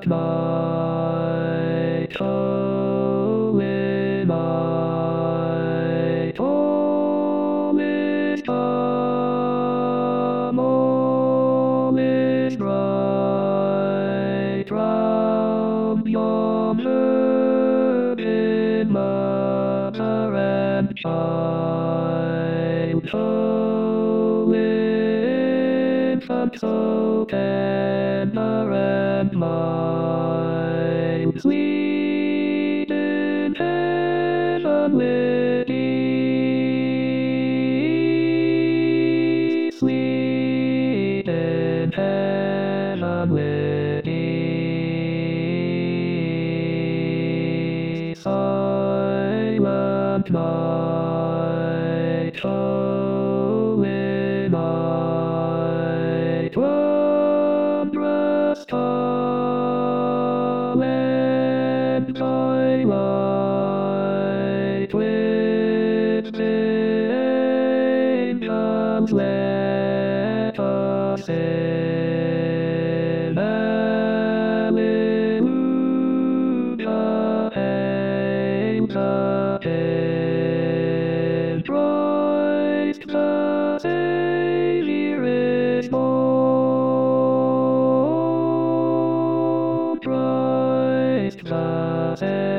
night, holy night, all is calm, all is bright round yonder in mother and child, infant so tender and mild, sweet in heavenly peace, sweet in heavenly peace. Silent night, holy night, wondrous calm and twilight, with the angels let us sing. Alleluia, hail the King, Christ the Savior is born, Christ the Savior.